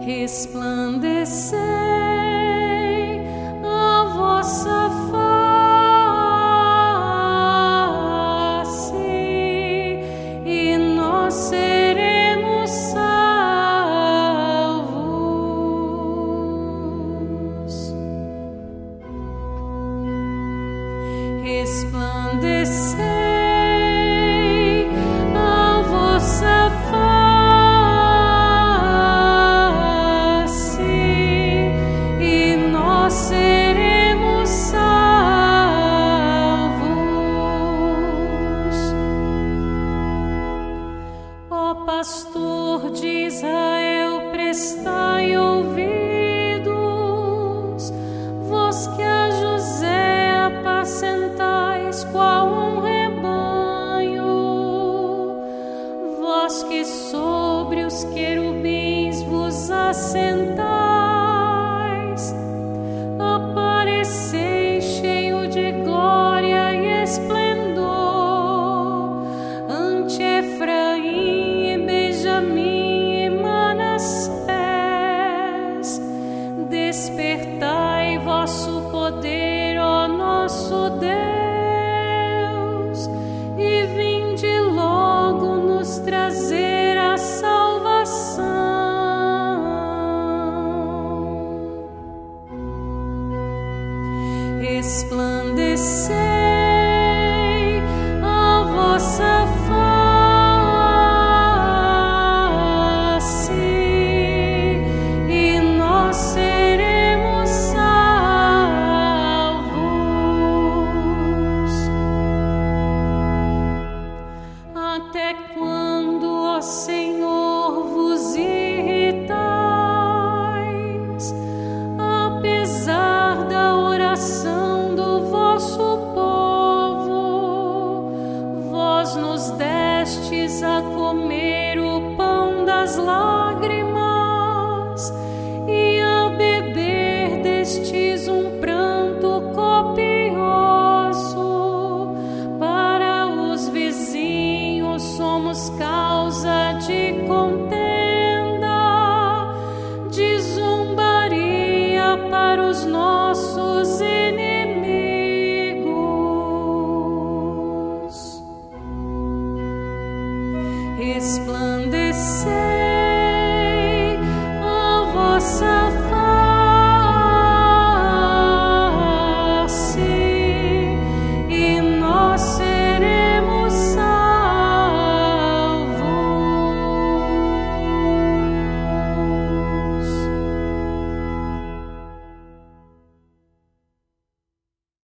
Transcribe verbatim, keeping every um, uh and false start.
resplandecei a vossa face e nós seremos salvos. Resplandecei a vossa face e nós seremos salvos. Ó pastor de Israel, prestai ouvidos, vós que a José apacentais qual um rebanho, vós que sobre os querubins vos assentais, apareceis cheio de glória e esplendor ante Efraim e Benjamim e Manassés. Despertai vosso poder, ó nosso Deus, e vinde logo nos trazer a salvação. Resplandecei a vossa face e nós seremos salvos. Até quando, ó Senhor, vos irritais, apesar da oração do vosso povo? Vós nos destes a comer o pão das lágrimas e a beber destes um pranto copioso. Para os vizinhos somos causa de contenda, de zombaria para os nossos inimigos. Resplandecei a vossa